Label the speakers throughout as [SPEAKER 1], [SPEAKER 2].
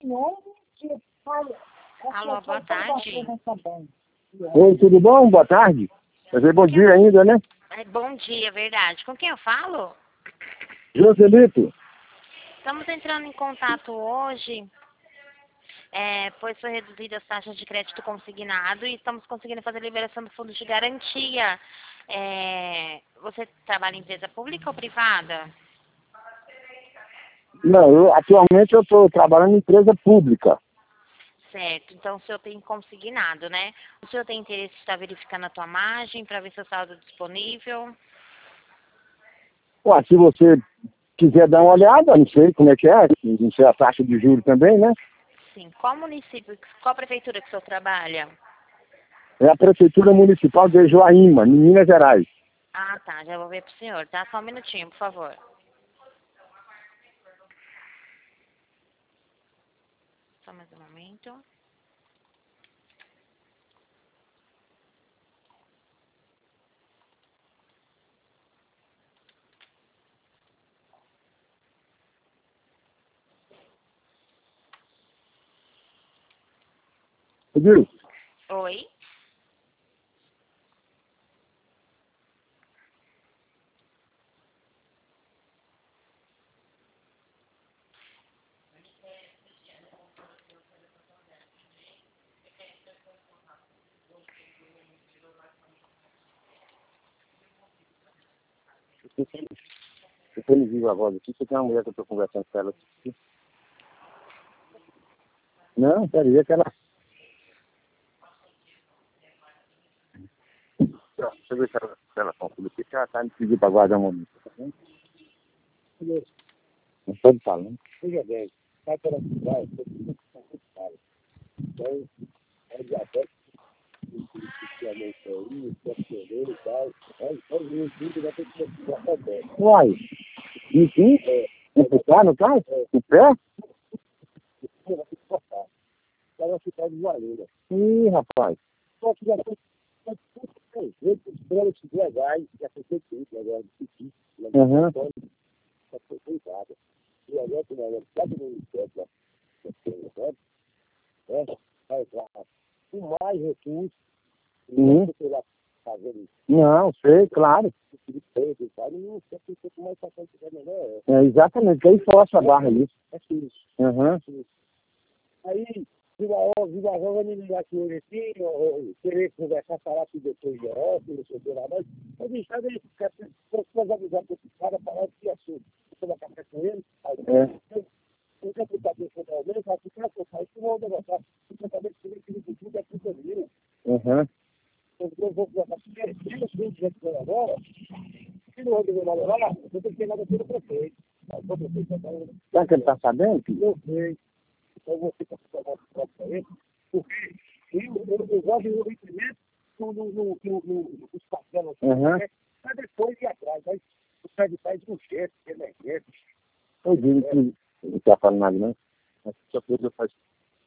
[SPEAKER 1] Alô, boa tarde.
[SPEAKER 2] Oi, tudo bom? Boa tarde. Quer dizer, bom dia ainda, né?
[SPEAKER 1] É, bom dia, verdade. Com quem eu falo?
[SPEAKER 2] Joselito.
[SPEAKER 1] Estamos entrando em contato hoje, pois foi reduzida as taxas de crédito consignado e estamos conseguindo fazer a liberação do fundo de garantia. Você trabalha em empresa pública ou privada?
[SPEAKER 2] Não, atualmente eu estou trabalhando em empresa pública.
[SPEAKER 1] Certo, então o senhor tem consignado, né? O senhor tem interesse em estar verificando a tua margem para ver se o saldo é disponível?
[SPEAKER 2] Ué, se você quiser dar uma olhada, não sei como é que é, não sei a taxa de juros também, né?
[SPEAKER 1] Sim. Qual município, qual prefeitura que o senhor trabalha?
[SPEAKER 2] É a Prefeitura Municipal de Joaíma, em Minas Gerais.
[SPEAKER 1] Ah, tá, já vou ver pro senhor, tá? Só um minutinho, por favor. Só mais um momento.
[SPEAKER 2] Viu?
[SPEAKER 1] Oi?
[SPEAKER 2] Eu me vivo a voz aqui, você tem uma mulher que eu estou conversando com ela aqui. Não, peraí, é que ela... Deixa eu ver se ela confia aqui, que ela está me pedindo para guardar um momento. Tá vendo? Não pode falar, né? Veja bem, sai pela cidade, então, é diabetes, uai, enfim, empuxar no carro? O pé? Ela ficar de joelho. Ih, rapaz. Só que já foi 3 vezes legais, já foi feito agora, difícil. Aham. Já foi cuidado. E agora tem uma sabe no Ministério da Defesa, vai lá. Com mais recursos, não sei lá fazendo isso. Não, sei, claro. É, exatamente, que aí força a barra isso. É isso. Aham. Aí, Vila Ró vai me ligar aqui hoje aqui, ou querer conversar, falar com o doutor Geral, que não sei o que lá, mas bicho, sabe aí, se avisar para esse cara, falar que assunto. Você vai café com ele, aí eu quero ficar pensando alguém, vai ficar com o pai, que não vou negociar, porque talvez seja que ele tudo é tudo ali. Aham. Eu vou conversar, porque menos 20 gente agora, se não resolver nada lá, eu tenho que ter nada pelo prefeito. Será que ele está sabendo? Não sei. Então você está falando para ele, porque eu gosto de investimento nos parcelos, mas depois ir atrás, aí o pé de faz um gesto, emergente. Eu digo que não está falando nada, não. Mas só coisa eu faço.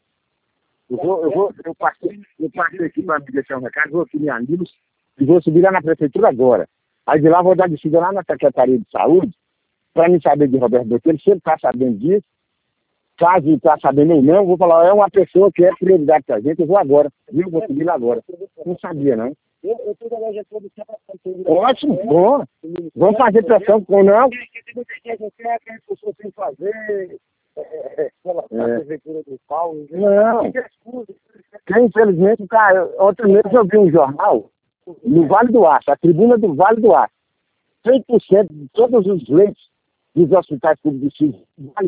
[SPEAKER 2] Eu passei aqui para me deixar um recado, vou aqui em Amigos e vou subir lá na prefeitura agora. Aí de lá vou dar descida lá na Secretaria de Saúde, para me saber de Roberto Botelho, se ele está sabendo disso. Caso está sabendo ou não, vou falar, é uma pessoa que é prioridade para a gente, eu vou agora, viu? Vou subir lá agora. Não sabia, não. Eu estou na loja toda, ótimo, bom. Vamos fazer pressão com não. Não. Porque, infelizmente, cara, outro mês eu vi um jornal no Vale do Aço, a tribuna do Vale do Aço. 100% de todos os leitos dos hospitais públicos